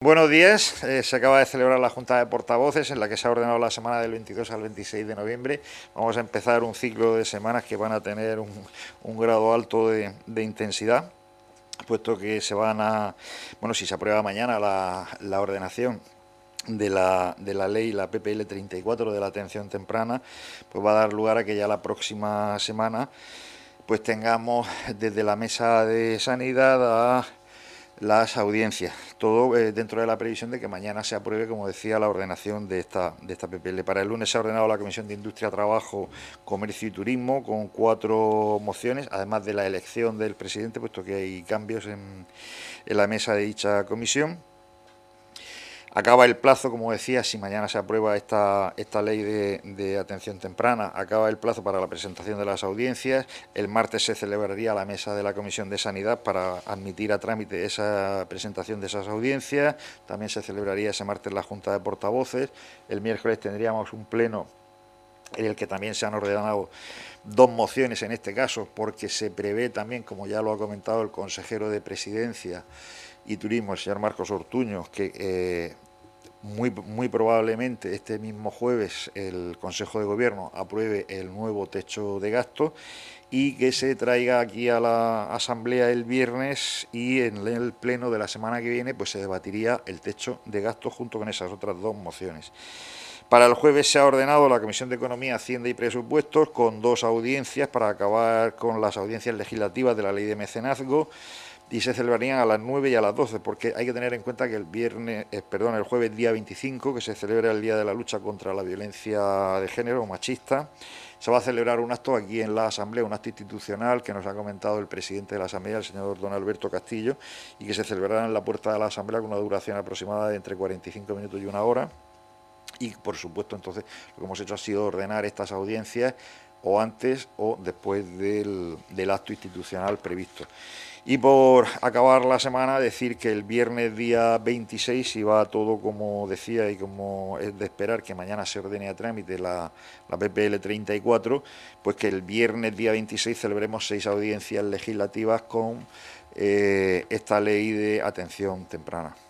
Buenos días. Se acaba de celebrar la Junta de Portavoces en la que se ha ordenado la semana del 22 al 26 de noviembre. Vamos a empezar un ciclo de semanas que van a tener un grado alto de intensidad, puesto que se van a, bueno, si se aprueba mañana la ordenación de la ley, la PPL 34 de la atención temprana, pues va a dar lugar a que ya la próxima semana pues tengamos desde la mesa de sanidad a las audiencias, todo dentro de la previsión de que mañana se apruebe, como decía, la ordenación de esta PPL. Para el lunes se ha ordenado la Comisión de Industria, Trabajo, Comercio y Turismo con 4 mociones, además de la elección del presidente, puesto que hay cambios en la mesa de dicha comisión. Acaba el plazo, como decía, si mañana se aprueba esta ley de atención temprana, acaba el plazo para la presentación de las audiencias. El martes se celebraría la mesa de la Comisión de Sanidad para admitir a trámite esa presentación de esas audiencias. También se celebraría ese martes la Junta de Portavoces. El miércoles tendríamos un pleno en el que también se han ordenado 2 mociones en este caso, porque se prevé también, como ya lo ha comentado el consejero de Presidencia y Turismo, el señor Marcos Ortuño, que muy probablemente este mismo jueves el Consejo de Gobierno apruebe el nuevo techo de gasto y que se traiga aquí a la Asamblea el viernes, y en el pleno de la semana que viene pues se debatiría el techo de gasto junto con esas otras 2 mociones. Para el jueves se ha ordenado la Comisión de Economía, Hacienda y Presupuestos con 2 audiencias para acabar con las audiencias legislativas de la ley de mecenazgo, y se celebrarían a las 9 y a las 12, porque hay que tener en cuenta que el jueves día 25, que se celebra el Día de la Lucha contra la Violencia de Género o machista, se va a celebrar un acto aquí en la Asamblea, un acto institucional que nos ha comentado el presidente de la Asamblea, el señor don Alberto Castillo, y que se celebrará en la puerta de la Asamblea con una duración aproximada de entre 45 minutos y 1 hora. Y por supuesto, entonces, lo que hemos hecho ha sido ordenar estas audiencias o antes o después del acto institucional previsto. Y por acabar la semana, decir que el viernes día 26, si va todo como decía y como es de esperar, que mañana se ordene a trámite la PPL 34, pues que el viernes día 26 celebremos 6 audiencias legislativas con esta ley de atención temprana.